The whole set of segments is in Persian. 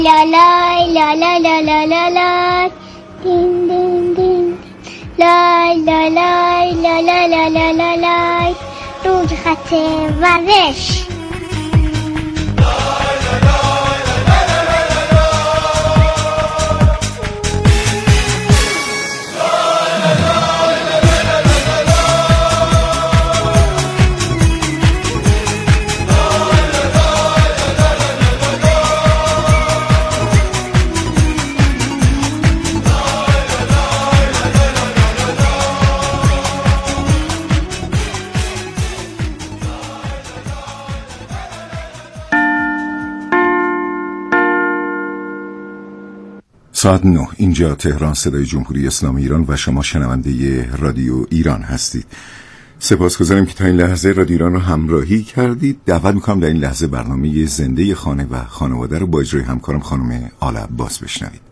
لا لا لا لا لا لا لا لا دین دین دین لا لا لا لا لا لا لا لا لا روی خط ورزش. ساعت 9 اینجا تهران، صدای جمهوری اسلامی ایران و شما شنونده رادیو ایران هستید. سپاسگزارم که تا این لحظه رادیو ایران رو همراهی کردید. دعوت میکنم در این لحظه برنامه زنده خانه و خانواده رو با اجرای همکارم خانم آل عباس بشنوید.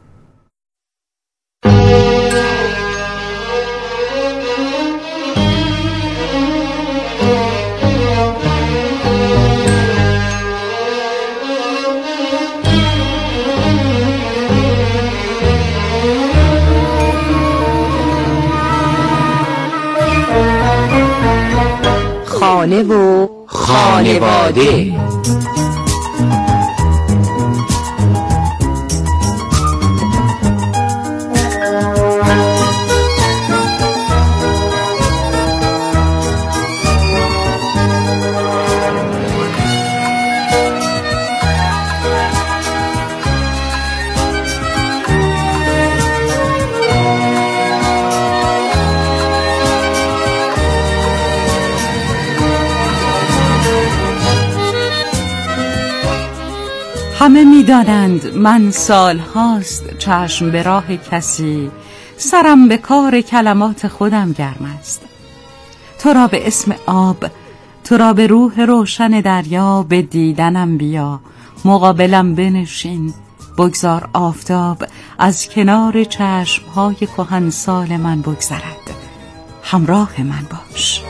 خانه و خانواده. همه می‌دانند من سال هاست چشم به راه کسی، سرم به کار کلمات خودم گرم است. تو را به اسم آب، تو را به روح روشن دریا، به دیدنم بیا، مقابلم بنشین، بگذار آفتاب از کنار چشم‌های کهنسال من بگذرد، همراه من باش.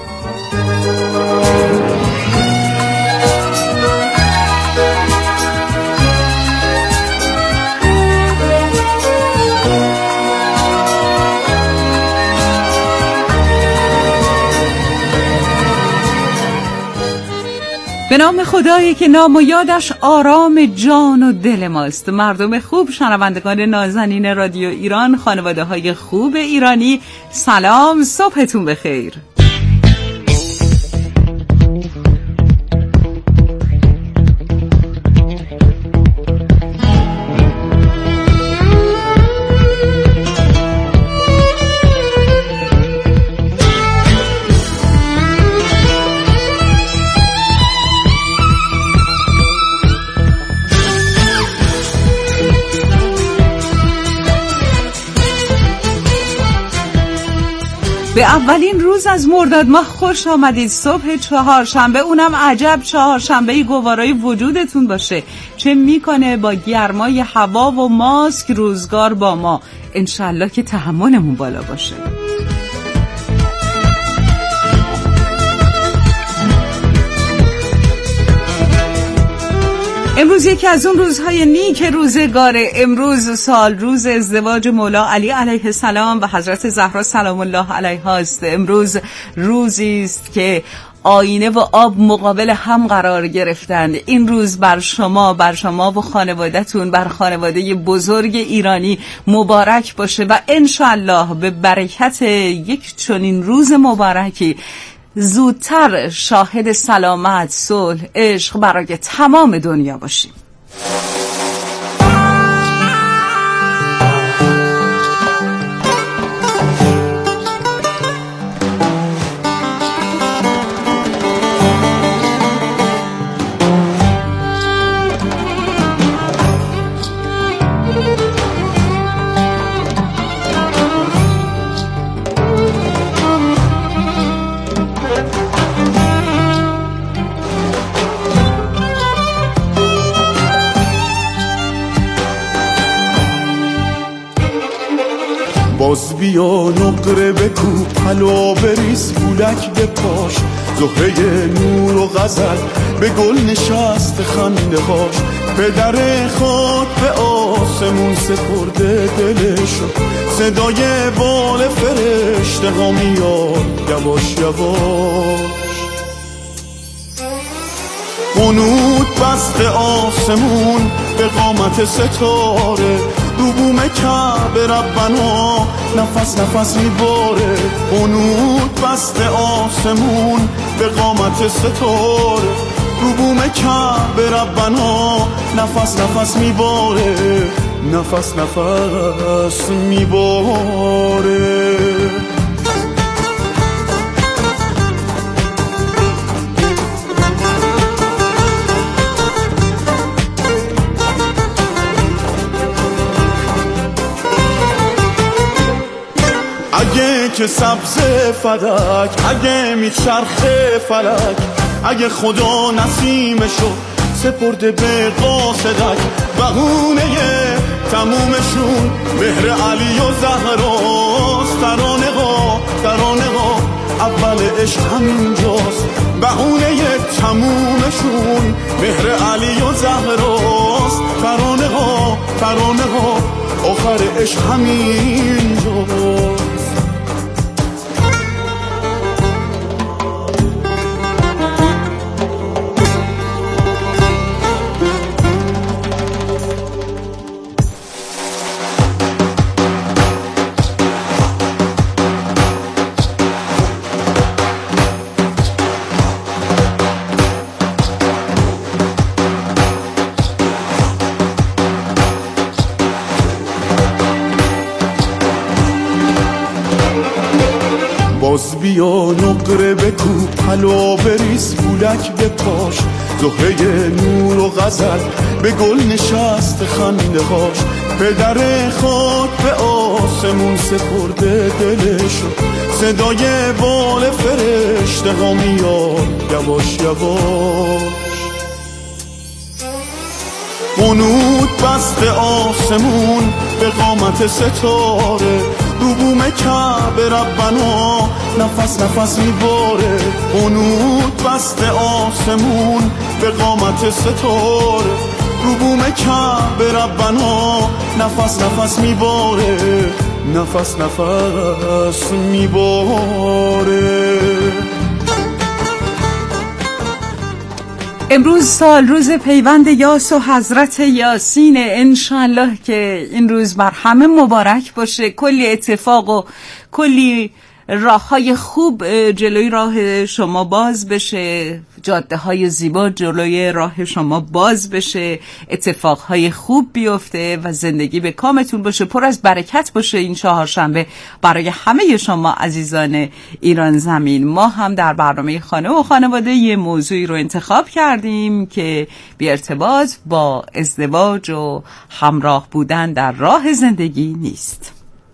به نام خدایی که نام و یادش آرام جان و دل ماست. مردم خوب، شنوندگان نازنین رادیو ایران، خانواده های خوب ایرانی، سلام، صبحتون بخیر. به اولین روز از مرداد ماه خوش آمدید. صبح چهارشنبه، اونم عجب چهارشنبه گوارای وجودتون باشه. چه میکنه با گرمای هوا و ماسک روزگار با ما. انشالله که تحملمون بالا باشه. امروز یکی از اون روزهای نیک روزگاره. امروز سال روز ازدواج مولا علی علیه السلام و حضرت زهرا سلام الله علیها است. امروز روزی است که آینه و آب مقابل هم قرار گرفتند. این روز بر شما و خانواده‌تون، بر خانواده بزرگ ایرانی مبارک باشه و انشالله به برکت یک چنین روز مبارکی زودتر شاهد سلامت، صلح، عشق برای تمام دنیا باشیم. باز بیا نقره بکو پلا بریز پولک به پاش، زهره نور و غزل به گل نشست خنده هاش، پدر خاک به آسمون سپرده دلشو، صدای بال فرشته ها میاد یواش یواش. قنوت بست آسمون به قامت ستاره، رو بوم کعبه ربنا نفس نفس میباره. قنوت بست آسمون به قامت ستاره، رو بوم کعبه ربنا نفس نفس میباره، نفس نفس میباره. اگه که سبز فلک، اگه میچرخه فلک، اگه خدا نسیمشو سپرده به قاصدک، بهونه تمومشون مهر علی و زهراست. ترانه ها اول عشق همینجاست، بهونه تمومشون مهر علی و زهراست. ترانه ها آخر عشق همینجاست. باز بیا نقره بکو پلا بریز پولک به پاش، زهره نور و غزل به گل نشست خنده هاش. پدر خاک به آسمون سپرده دلشو، صدای بال فرشته ها میاد یواش یواش. قنوت بست آسمون به قامت ستاره، رو بوم کعبه ربنا نفس نفس میباره. قنوت بست آسمون به قامت ستاره، رو بوم کعبه ربنا نفس نفس میباره، نفس نفس میباره. امروز سال روز پیوند یاس و حضرت یاسین، انشالله که این روز بر همه مبارک باشه. کلی اتفاق و کلی راه‌های خوب جلوی راه شما باز بشه، جاده‌های زیبا جلوی راه شما باز بشه، اتفاقهای خوب بیفته و زندگی به کامتون باشه، پر از برکت باشه این چهارشنبه برای همه شما عزیزان ایران زمین. ما هم در برنامه خانه و خانواده یه موضوعی رو انتخاب کردیم که بی ارتباط با ازدواج و همراه بودن در راه زندگی نیست.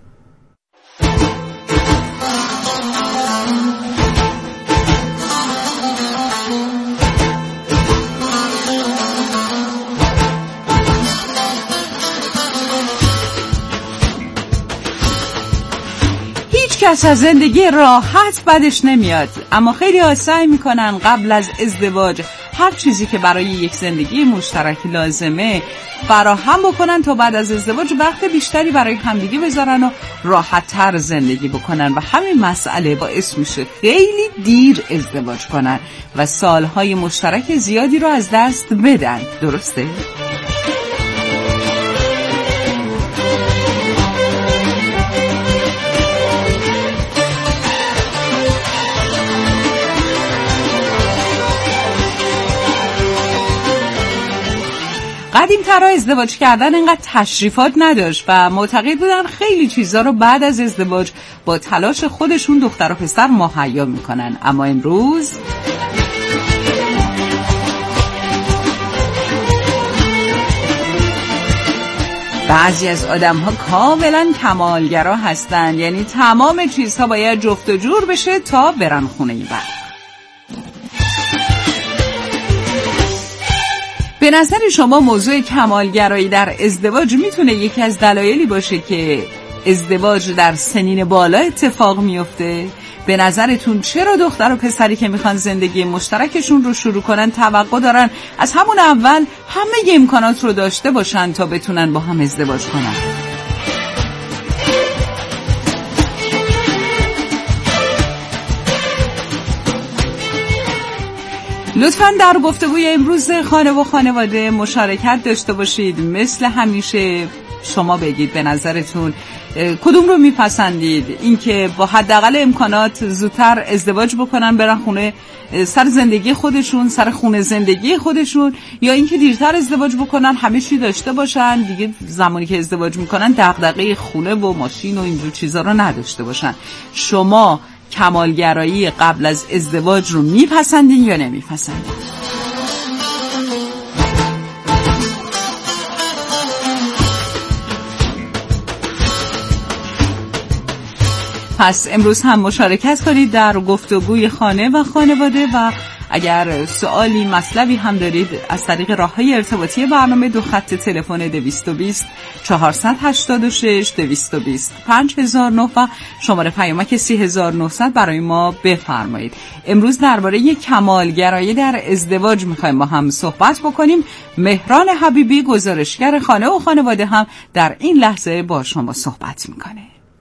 کس از زندگی راحت بدش نمیاد، اما خیلی ها سعی میکنن قبل از ازدواج هر چیزی که برای یک زندگی مشترک لازمه فراهم بکنن تا بعد از ازدواج وقت بیشتری برای همدیگه بذارن و راحت تر زندگی بکنن و همین مسئله باعث میشه خیلی دیر ازدواج کنن و سالهای مشترک زیادی رو از دست بدن. درسته؟ قدیم‌ترا ازدواج کردن اینقدر تشریفات نداشت و معتقد بودن خیلی چیزا رو بعد از ازدواج با تلاش خودشون دختر و پسر مهیا میکنن. اما امروز بعضی از آدم‌ها کاملاً کمالگرا هستن، یعنی تمام چیزها باید جفت و جور بشه تا برن خونه این بر. به نظر شما موضوع کمالگرایی در ازدواج میتونه یکی از دلایلی باشه که ازدواج در سنین بالا اتفاق میفته؟ به نظرتون چرا دختر و پسری که میخوان زندگی مشترکشون رو شروع کنن توقع دارن از همون اول همه امکانات رو داشته باشن تا بتونن با هم ازدواج کنن؟ لطفاً در گفتگوی امروز خانه و خانواده مشارکت داشته باشید. مثل همیشه شما بگید به نظرتون کدوم رو میپسندید؟ اینکه با حداقل امکانات زودتر ازدواج بکنن برن خونه سر زندگی خودشون، سر خونه زندگی خودشون، یا اینکه دیرتر ازدواج بکنن همه چی داشته باشن دیگه زمانی که ازدواج میکنن دغدغه خونه و ماشین و اینجور چیزا رو نداشته باشن؟ شما کمالگرایی قبل از ازدواج رو میپسندین یا نمیپسندین؟ پس امروز هم مشارکت کنید در گفتگوی خانه و خانواده و اگر سوالی مطلبی هم دارید از طریق راه‌های ارتباطی برنامه دو خط تلفن 220 486 220 5009 و شماره پیامک 3900 برای ما بفرمایید. امروز درباره کمالگرایی در ازدواج می‌خوایم با هم صحبت بکنیم. مهران حبیبی گزارشگر خانه و خانواده هم در این لحظه با شما صحبت می‌کنه.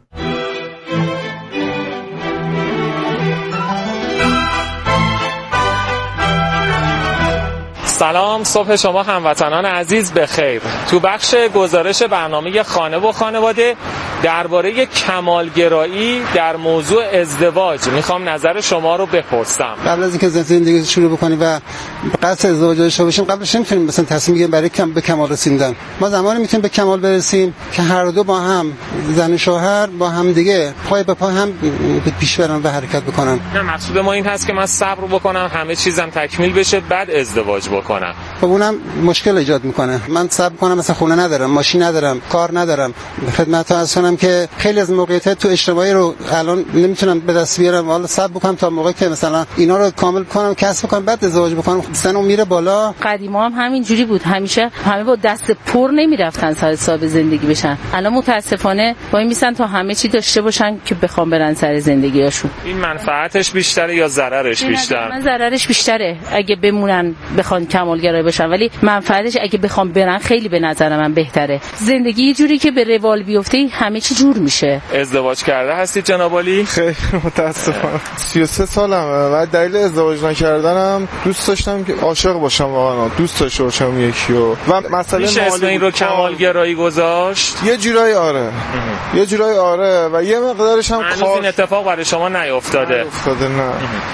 سلام، صبح شما هموطنان عزیز بخیر. تو بخش گزارش برنامه خانه و خانواده درباره کمالگرایی در موضوع ازدواج میخوام نظر شما رو بپرسم. قبل از اینکه زندگی شروع بکنیم و قصد ازدواج داشته باشیم قبلش نمیتونیم مثلا تصمیم بگیریم برای به کمال رسیدن. ما زمانی میتونیم به کمال برسیم که هر دو با هم، زن و شوهر با هم دیگه پای به پای هم پیش برن و حرکت بکنن. نه، مقصود ما این هست که من صبر بکنم همه چیزم تکمیل بشه بعد ازدواج بکنم. خب اونم مشکل ایجاد میکنه. من صبر کنم، مثلا خونه ندارم، ماشین ندارم، کار ندارم، خدمتتون عرض کنم که خیلی از موقعیت‌ها تو اجتماعی رو الان نمیتونم به دست بیارم. حالا صبر بکنم تا موقعی که مثلا اینا رو کامل کنم، کسب کنم، بعد ازدواج بکنم. سنم میره بالا. قدیما هم همینجوری بود، همیشه همه با دست پر نمیرفتن سر حساب زندگی بشن. الان متاسفانه وای میسن تا همه چی داشته باشن که بخوام برن سر زندگیاشون. این منفعتش بیشتره یا ضررش بیشتر؟ من ضررش بیشتره اگه بمونن بخوان کمالگرایی بشن، ولی منفعتش اگه بخوام برن خیلی به نظر من بهتره. زندگی یه جوری که به روال بیفته همه چی جور میشه. ازدواج کرده هستید جناب عالی؟ خیلی متاسفم. 33 سالمه و دلیل ازدواج نکردنم دوست داشتم که عاشق باشم، واقعا دوست داشته باشم یکیو و مسئله میشه اسم این رو کمالگرایی گذاشت؟ یه جورایی آره. یه جورایی آره و یه مقدارش هم کار. این اتفاق برای شما نیفتاده؟ نه.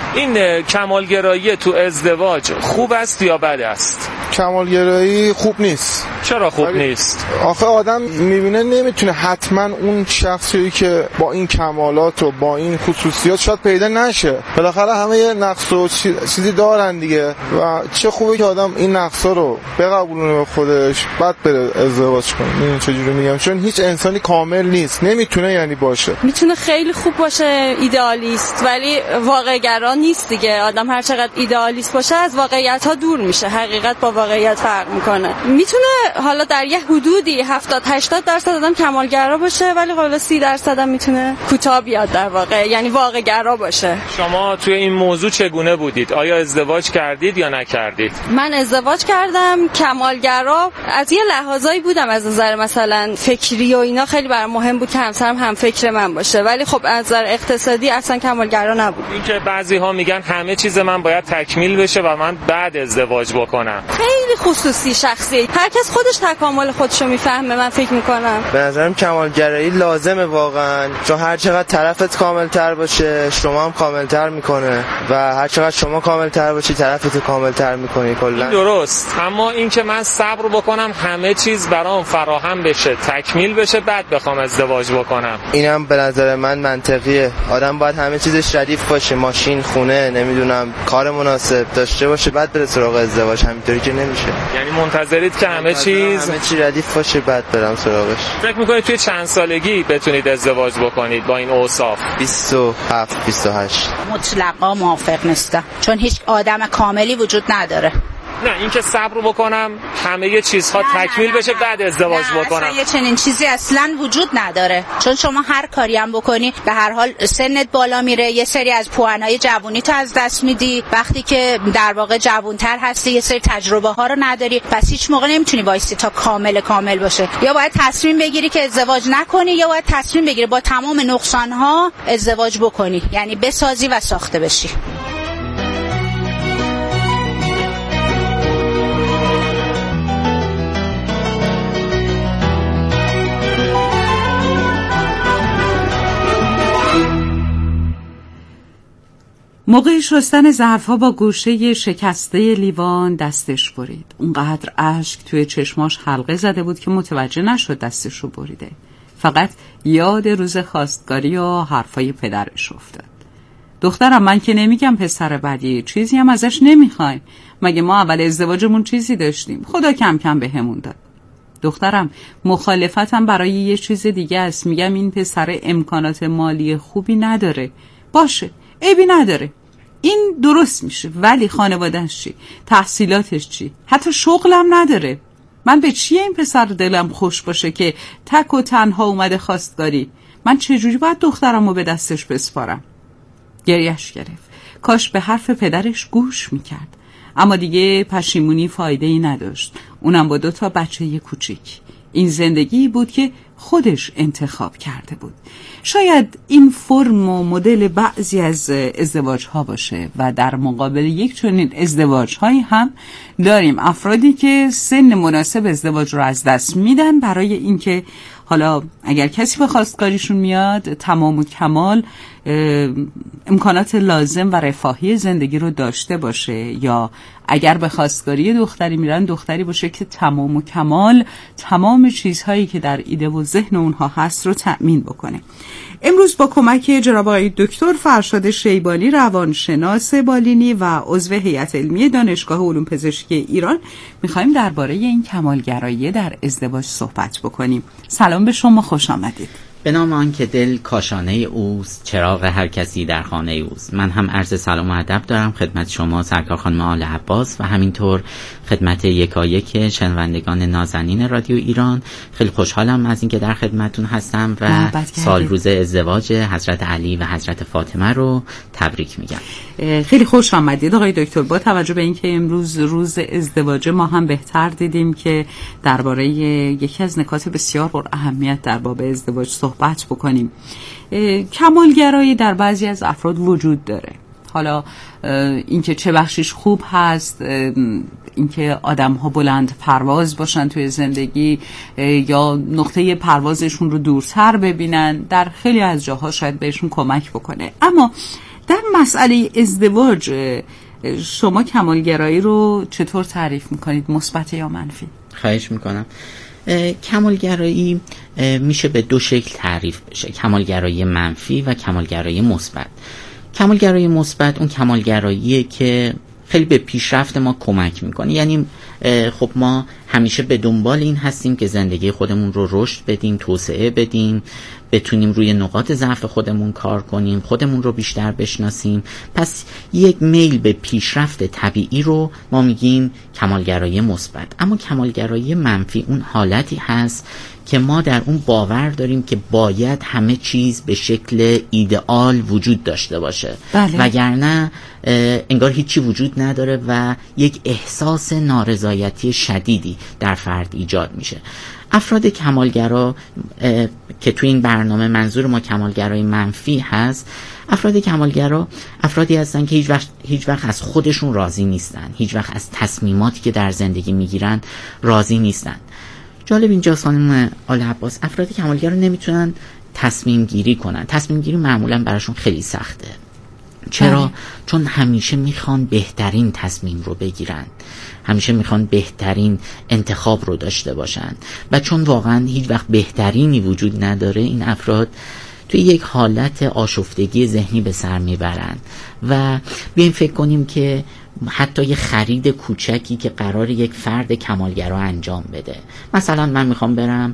این کمالگرایی تو ازدواج خوب است یا بد است؟ کمالگرایی خوب نیست. چرا خوب نیست؟ آخه آدم میبینه نمیتونه حتما اون شخصی که با این کمالات و با این خصوصیات شاید پیدا نشه. بالاخره همه یه نقص و چیزی دارن دیگه و چه خوبه که آدم این نقصا رو بقبولونه به خودش بعد بره ازدواج کنه. این چجوری میگم؟ چون هیچ انسانی کامل نیست، نمیتونه یعنی باشه. میتونه خیلی خوب باشه، ایدئالیست، ولی واقع‌گرا نیست دیگه. آدم هر چقدر ایدئالیست باشه از واقعیت ها دور میشه. حقیقت با واقعیت فرق میکنه. میتونه حالا در یه حدودی 70-80% آدم کمالگرا باشه، ولی حالا 30% هم میتونه کوتاه بیاد در واقع، یعنی واقع گرا باشه. شما توی این موضوع چگونه بودید؟ آیا ازدواج کردید یا نکردید؟ من ازدواج کردم. کمالگرا از یه لحاظایی بودم، از نظر مثلا فکری و اینا خیلی برام مهم بود که همسرم هم فکر من باشه، ولی خب از نظر اقتصادی اصلا کمالگرا نبود. این که بعضی‌ها میگن همه چیز من باید تکمیل بشه و من بعد ازدواج بکنم. خیلی خصوصی شخصی، هر کس خودش تکامل خودشو میفهمه. من فکر میکنم به نظرم کمالگرایی لازمه واقعا، چون هر چقدر طرفت کاملتر باشه شما هم کاملتر میکنه و هر چقدر شما کاملتر باشی طرفت کاملتر میکنی کلا. درست، اما این که من صبر بکنم همه چیز برام فراهم بشه تکمیل بشه بعد بخوام ازدواج بکنم، اینم به نظر من منطقیه. آدم باید همه چیزش ردیف باشه، ماشین، خونه، نمیدونم کار مناسب داشته باشه بعد بره سراغ ازدواج. همینطوری که نمیشه. یعنی منتظرید که همه چی ردیف باشه بعد برم سراغش. فکر میکنید توی چند سالگی بتونید ازدواج بکنید با این اوصاف؟ 27-28. مطلقا موافق نیستم، چون هیچ آدم کاملی وجود نداره. نه اینکه صبر بکنم همه چیزها تکمیل بشه بعد ازدواج بکنم. اصلا یه چنین چیزی اصلا وجود نداره، چون شما هر کاری هم بکنی به هر حال سنت بالا میره، یه سری از پوانای جوونی تو از دست میدی، وقتی که در واقع جوانتر هستی یه سری تجربه ها رو نداری، پس هیچ موقع نمیتونی وایسی تا کامل باشه. یا باید تصمیم بگیری که ازدواج نکنی، یا باید تصمیم بگیری با تمام نقصان ها ازدواج بکنی، یعنی بسازی و ساخته بشی. موقع شستن ظرف‌ها با گوشه شکسته لیوان دستش برید. اونقدر اشک توی چشماش حلقه زده بود که متوجه نشد دستشو بریده. فقط یاد روز خواستگاری و حرفای پدرش افتاد. دخترم من که نمیگم پسر بدی، چیزی هم ازش نمیخوایم. مگه ما اول ازدواجمون چیزی داشتیم؟ خدا کم کم بهمون داد. دخترم مخالفتم برای یه چیز دیگه است. میگم این پسر امکانات مالی خوبی نداره. باشه، عیبی نداره، این درست میشه، ولی خانواده‌اش چی؟ تحصیلاتش چی؟ حتی شغلم نداره. من به چیه این پسر دلم خوش باشه که تک و تنها اومده خواستگاری؟ من چجوری باید دخترمو به دستش بسپارم؟ گریش گرفت. کاش به حرف پدرش گوش میکرد. اما دیگه پشیمونی فایده‌ای نداشت، اونم با 2 بچه کوچیک. این زندگی بود که خودش انتخاب کرده بود. شاید این فرم و مدل بعضی از ازدواج ها باشه و در مقابل یک چنین ازدواج هایی هم داریم افرادی که سن مناسب ازدواج رو از دست میدن برای اینکه حالا اگر کسی به خواستگاریشون میاد تمام و کمال امکانات لازم و رفاهی زندگی رو داشته باشه، یا اگر به خواستگاری دختری میرن دختری باشه که تمام و کمال تمام چیزهایی که در ایده و ذهن اونها هست رو تأمین بکنه. امروز با کمک جناب آقای دکتر فرشاد شیبانی، روانشناس بالینی و عضو هیئت علمی دانشگاه علوم پزشکی ایران میخوایم درباره این کمالگرایی در ازدواج صحبت بکنیم. سلام به شما، خوش آمدید. به نام آن که دل کاشانه اوست، چراغ هر کسی در خانه اوست. من هم عرض سلام و ادب دارم خدمت شما سرکار خانم آل عباس و همینطور خدمت یکایک شنوندگان نازنین رادیو ایران. خیلی خوشحالم از اینکه در خدمتتون هستم و سال روز ازدواج حضرت علی و حضرت فاطمه رو تبریک میگم. خیلی خوش آمدید آقای دکتر. با توجه به اینکه امروز روز ازدواج ما هم بهتر دیدیم که درباره یکی از نکات بسیار پر اهمیت در باب ازدواج صحبت بکنیم. کمالگرایی در بعضی از افراد وجود داره. حالا اینکه چه بخشش خوب هست، اینکه آدم‌ها بلند پرواز باشن توی زندگی یا نقطه پروازشون رو دورتر ببینن، در خیلی از جاها شاید بهشون کمک بکنه. اما در مسئله ازدواج شما کمالگرایی رو چطور تعریف میکنید، مثبت یا منفی؟ خواهش میکنم. کمالگرایی میشه به 2 شکل تعریف بشه، کمالگرایی منفی و کمالگرایی مثبت. کمالگرایی مثبت اون کمالگراییه که خیلی به پیشرفت ما کمک میکنه. یعنی خب ما همیشه به دنبال این هستیم که زندگی خودمون رو رشد بدیم، توسعه بدیم، بتونیم روی نقاط ضعف خودمون کار کنیم، خودمون رو بیشتر بشناسیم. پس یک میل به پیشرفت طبیعی رو ما میگیم کمالگرایی مثبت. اما کمالگرایی منفی اون حالتی هست که ما در اون باور داریم که باید همه چیز به شکل ایدئال وجود داشته باشه، وگرنه انگار هیچی وجود نداره و یک احساس نارضایتی شدیدی در فرد ایجاد میشه. افراد کمالگرا که تو این برنامه منظور ما کمالگرای منفی هست، افراد کمالگرا افرادی هستن که هیچ وقت از خودشون راضی نیستن، هیچ وقت از تصمیماتی که در زندگی میگیرن راضی نیستن. جالب اینجا خانم آل عباس، افراد کمالگرا نمیتونن تصمیم گیری کنن. تصمیم گیری معمولا براشون خیلی سخته. چرا؟ چون همیشه میخوان بهترین تصمیم رو بگیرن، همیشه میخوان بهترین انتخاب رو داشته باشن و چون واقعا هیچ وقت بهترینی وجود نداره، این افراد توی یک حالت آشفتگی ذهنی به سر میبرن. و بیایم فکر کنیم که حتی یه خرید کوچکی که قرار یک فرد کمالگرا انجام بده، مثلا من میخوام برم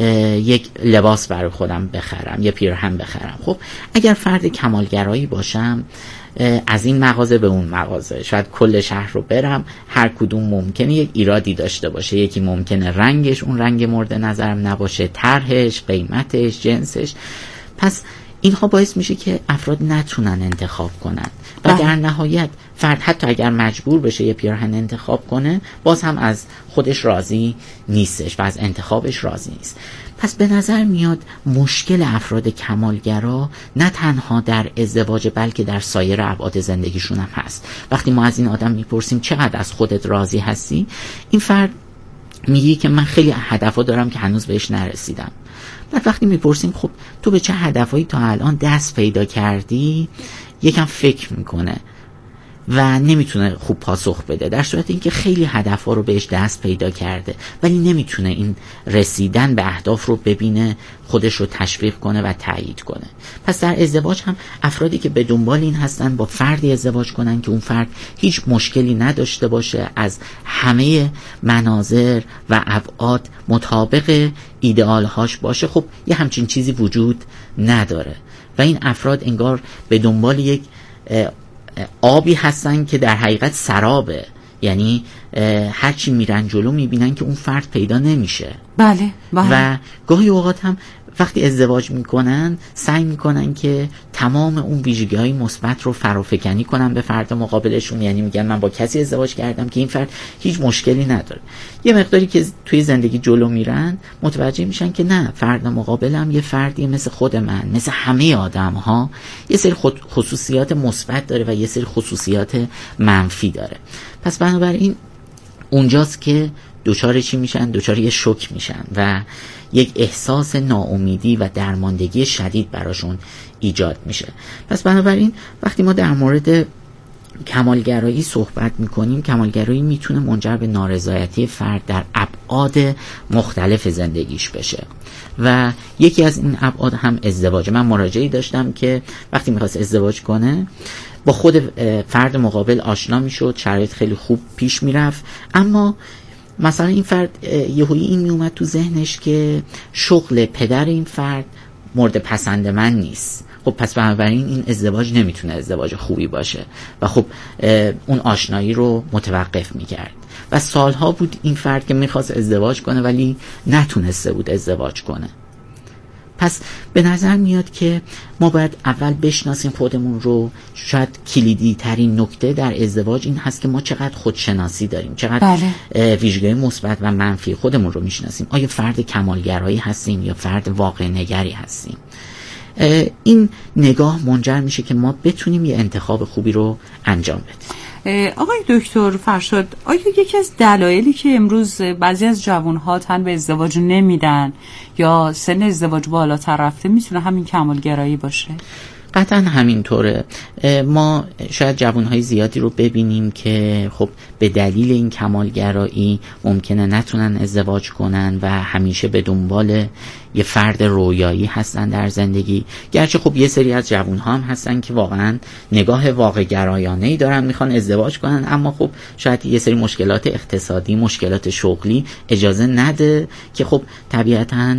یک لباس برای خودم بخرم، یه پیرهن بخرم. خب اگر فرد کمالگرایی باشم از این مغازه به اون مغازه، شاید کل شهر رو برم، هر کدوم ممکنه یک ایرادی داشته باشه. یکی ممکنه رنگش اون رنگ مورد نظرم نباشه، طرحش، قیمتش، جنسش. پس اینها باعث میشه که افراد نتونن انتخاب کنن و در نهایت فرد حتی اگر مجبور بشه یه پیراهن انتخاب کنه باز هم از خودش راضی نیستش و از انتخابش راضی نیست. پس به نظر میاد مشکل افراد کمالگرا نه تنها در ازدواج بلکه در سایر ابعاد زندگیشون هم هست. وقتی ما از این آدم میپرسیم چقدر از خودت راضی هستی، این فرد میگه که من خیلی هدفا دارم که هنوز بهش نرسیدم. بعد وقتی میپرسیم خب تو به چه هدفایی تا الان دست پیدا کردی، یکم فکر میکنه و نمیتونه خوب پاسخ بده، در صورت اینکه خیلی هدفها رو بهش دست پیدا کرده ولی نمیتونه این رسیدن به اهداف رو ببینه، خودش رو تشویق کنه و تایید کنه. پس در ازدواج هم افرادی که به دنبال این هستن با فردی ازدواج کنن که اون فرد هیچ مشکلی نداشته باشه، از همه مناظر و ابعاد مطابق ایدئالهاش باشه، خب یه همچین چیزی وجود نداره و این افراد انگار به دنبال یک آبی هستن که در حقیقت سرابه، یعنی هرچی میرن جلو میبینن که اون فرد پیدا نمیشه. بله. و گاهی اوقات هم وقتی ازدواج میکنن سعی میکنن که تمام اون ویژگی‌های مثبت رو فرافکنی کنن به فرد مقابلشون، یعنی میگن من با کسی ازدواج کردم که این فرد هیچ مشکلی نداره. یه مقداری که توی زندگی جلو میرن متوجه میشن که نه، فرد مقابلم یه فردی مثل خود من، مثل همه آدم‌ها، یه سری خصوصیات مثبت داره و یه سری خصوصیات منفی داره. پس بنابراین اونجاست که دوچار چی میشن؟ دوچار یه شوک میشن و یک احساس ناامیدی و درماندگی شدید براشون ایجاد میشه. پس بنابراین وقتی ما در مورد کمالگرایی صحبت میکنیم، کمالگرایی میتونه منجر به نارضایتی فرد در ابعاد مختلف زندگیش بشه و یکی از این ابعاد هم ازدواج. من مراجعی داشتم که وقتی میخواست ازدواج کنه با خود فرد مقابل آشنا میشد، شرایط خیلی خوب پیش میرفت، اما مثلا این فرد یهویی این میومد تو ذهنش که شغل پدر این فرد مورد پسند من نیست. خب پس بنابراین این ازدواج نمیتونه ازدواج خوبی باشه و خب اون آشنایی رو متوقف میکرد و سالها بود این فرد که میخواست ازدواج کنه ولی نتونسته بود ازدواج کنه. پس به نظر میاد که ما باید اول بشناسیم خودمون رو. شاید کلیدی ترین نکته در ازدواج این هست که ما چقدر خودشناسی داریم، چقدر ویژگی مثبت و منفی خودمون رو میشناسیم. آیا فرد کمالگرایی هستیم یا فرد واقع نگری هستیم؟ این نگاه منجر میشه که ما بتونیم یه انتخاب خوبی رو انجام بدیم. آقای دکتر فرشاد، آیا یکی از دلایلی که امروز بعضی از جوانها تن به ازدواج نمیدن یا سن ازدواج بالاتر رفته میتونه همین کمالگرایی باشه؟ قطعا همینطوره. ما شاید جوانهای زیادی رو ببینیم که خب به دلیل این کمالگرایی ممکنه نتونن ازدواج کنن و همیشه به دنبال یه فرد رویایی هستن در زندگی. گرچه خب یه سری از جوانها هم هستن که واقعا نگاه واقع گرایانه‌ای دارن، میخوان ازدواج کنن، اما خب شاید یه سری مشکلات اقتصادی، مشکلات شغلی اجازه نده که خب طبیعتاً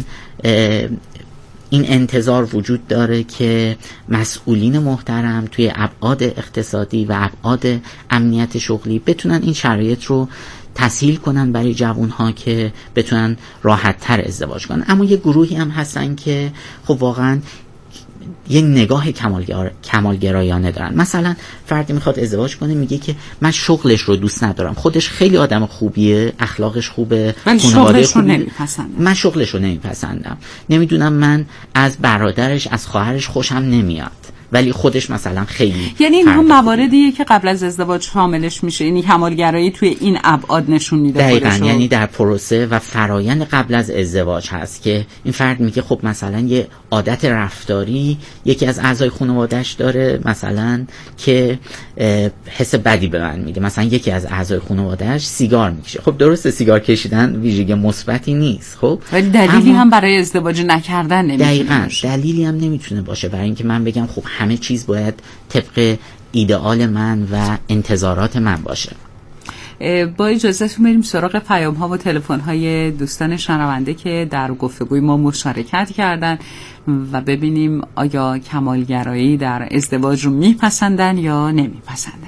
این انتظار وجود داره که مسئولین محترم توی ابعاد اقتصادی و ابعاد امنیت شغلی بتونن این شرایط رو تسهیل کنن برای جوانها که بتونن راحت تر ازدواج کنن. اما یه گروهی هم هستن که خب واقعا یه نگاه کمالگرایانه دارن. مثلا فردی میخواد ازدواج کنه میگه که من شغلش رو دوست ندارم، خودش خیلی آدم خوبیه، اخلاقش خوبه، خانواده خوبه، من شغلش رو نمیپسندم، نمیدونم من از برادرش از خواهرش خوشم نمیاد ولی خودش مثلا خیلی. یعنی اینها مواردیه که قبل از ازدواج شاملش میشه، یعنی کمالگرایی توی این ابعاد نشون میده. دقیقاً، یعنی در پروسه و فرایند قبل از ازدواج هست که این فرد میگه خب مثلا یه عادت رفتاری یکی از اعضای خانواده‌اش داره مثلا که حس بدی به من میده، مثلا یکی از اعضای خانواده‌اش سیگار میکشه. خب درسته سیگار کشیدن ویژگی مثبتی نیست، خب ولی دلیلی هم برای ازدواج نکردن نمیتونه. دقیقاً دلیلی هم نمیتونه باشه برای اینکه من بگم خب همه چیز باید طبق ایدئال من و انتظارات من باشه. با اجازهتون بریم سراغ پیام ها و تلفن های دوستان شنونده که در گفتگوی ما مشارکت کردن و ببینیم آیا کمالگرایی در ازدواج رو میپسندن یا نمیپسندن.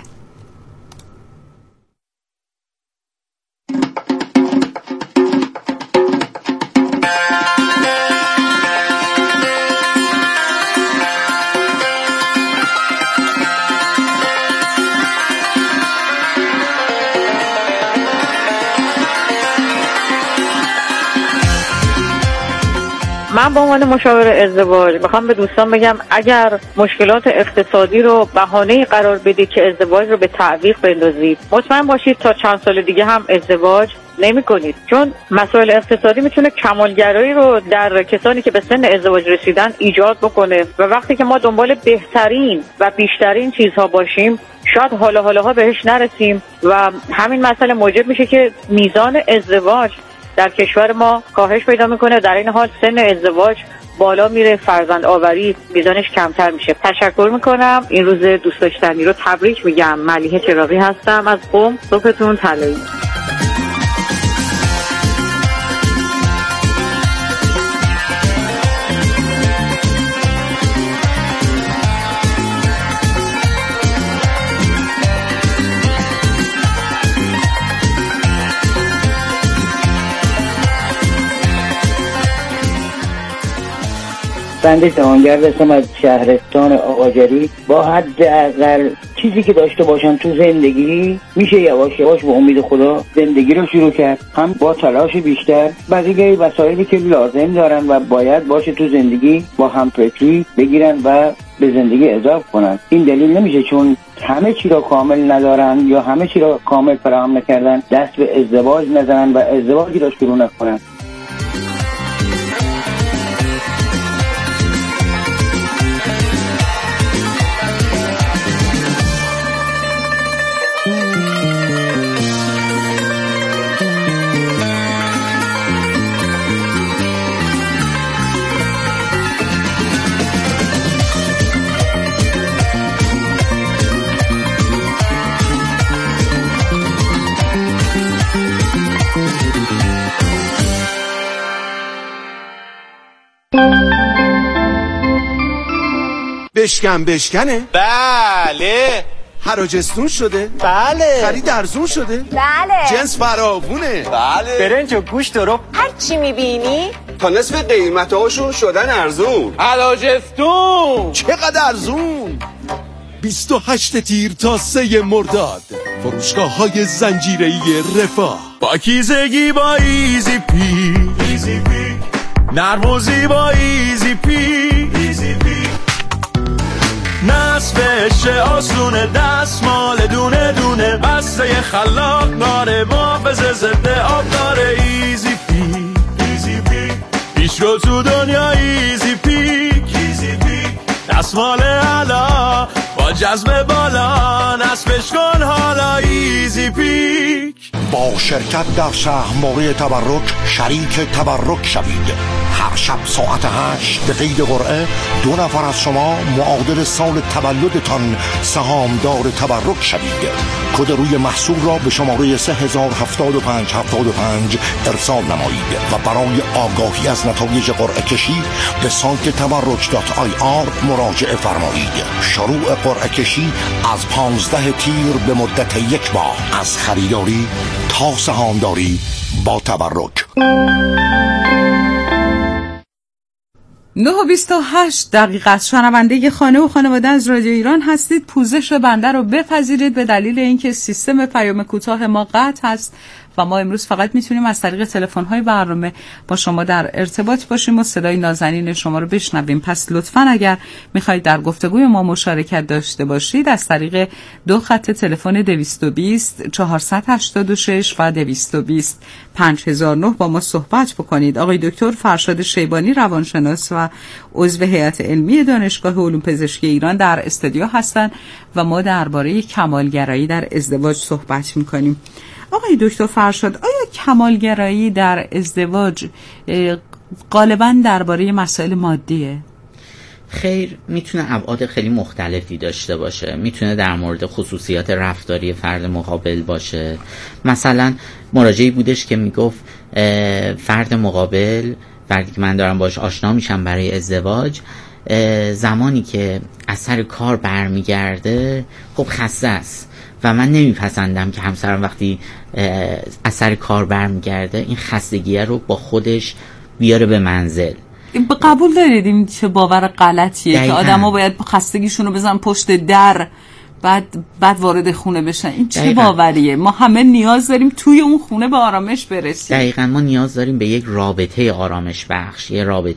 من به عنوان مشاور ازدواج میخوام به دوستان بگم اگر مشکلات اقتصادی رو بهانه‌ای قرار بدید که ازدواج رو به تعویق بندازید، مطمئن باشید تا چند سال دیگه هم ازدواج نمی کنید، چون مسائل اقتصادی میتونه کمالگرایی رو در کسانی که به سن ازدواج رسیدن ایجاد بکنه و وقتی که ما دنبال بهترین و بیشترین چیزها باشیم شاید حالا بهش نرسیم و همین مسئله موجب میشه که میزان ازدواج در کشور ما کاهش پیدا میکنه. در این حال سن ازدواج بالا میره، فرزند آوری میزانش کمتر میشه. تشکر میکنم. این روز دوست داشتنی رو تبریک میگم. ملیحه چراغی هستم از قم. صبحتون طلایی. بنده توانگر هستم از شهرستان آقاجری. با حداقل چیزی که داشته باشم تو زندگی میشه یواش یواش با امید خدا زندگی رو شروع کرد، هم با تلاش بیشتر. بقیه وسایلی که لازم دارن و باید باشه تو زندگی با همفکری بگیرن و به زندگی اضافه کنن. این دلیل نمیشه چون همه چی را کامل ندارن یا همه چی را کامل فراهم نکردن دست به ازدواج نزنن و ازدواجی را شروع نکنن. بشکنه؟ بله. حراجستون شده؟ بله. خرید ارزون شده؟ بله. جنس فراوونه؟ بله. برنج و گوشت رو هر چی میبینی تا نصف قیمتاشون شدن ارزون. حراجستون چقدر ارزون؟ 28 تیر تا 3 مرداد فروشگاه‌های زنجیره‌ای رفاه. پاکیزگی با ایزی پی، نرم و زیبا ایزی پی، نصفش آسونه، دستمال دونه دونه، بسته خلاق داره، محافظ ضد آب داره. ایزی پی، پیش رو تو دنیا ایزی پیک، دستمال علا با جذب بالا، نصفش کن حالا ایزی پیک. با شرکت در سهم‌واره تبرک شریک تبرک شوید. هر شب ساعت 8 به قید قرعه 2 نفر از شما معادل سال تولدتان سهامدار تبرک شوید. کد روی محصول را به شماره 307575 ارسال نمایید و برای آگاهی از نتایج قرعه کشی به سایت تبرک.ir مراجعه فرمایید. شروع قرعه کشی از 15 تیر به مدت 1 ماه از خریداری تا سهامداری با تبرک. 9:28 شنونده خانه و خانواده از رادیو ایران هستید. پوزش بنده رو بپذیرید به دلیل اینکه سیستم پیام کوتاه ما قطع هست و ما امروز فقط میتونیم از طریق تلفن‌های برنامه با شما در ارتباط باشیم و صدای نازنین شما رو بشنویم. پس لطفاً اگر میخواید در گفتگوی ما مشارکت داشته باشید از طریق 2 خط تلفن 220 486 و 220 5009 با ما صحبت بکنید. آقای دکتر فرشاد شیبانی روانشناس و عضو هیئت علمی دانشگاه علوم پزشکی ایران در استودیو هستند و ما درباره کمالگرایی در ازدواج صحبت میکنیم. آقای دکتر فرشاد، آیا کمالگرایی در ازدواج غالباً درباره مسائل مادیه؟ خیر میتونه ابعاد خیلی مختلفی داشته باشه. میتونه در مورد خصوصیات رفتاری فرد مقابل باشه. مثلا مراجعی بودش که میگفت فرد مقابل، فردی که من دارم باش آشنا میشم برای ازدواج، زمانی که از سر کار برمیگرده خب خسته است و من نمیپسندم که همسرم وقتی از سر کار برمیگرده این خستگیه رو با خودش بیاره به منزل. قبول دارید این چه باور غلطیه که آدما باید خستگیشون رو بزنن پشت در بعد وارد خونه بشن؟ این چه باوریه؟ ما همه نیاز داریم توی اون خونه به آرامش برسیم. دقیقاً ما نیاز داریم به یک رابطه آرامش بخش، یه رابطه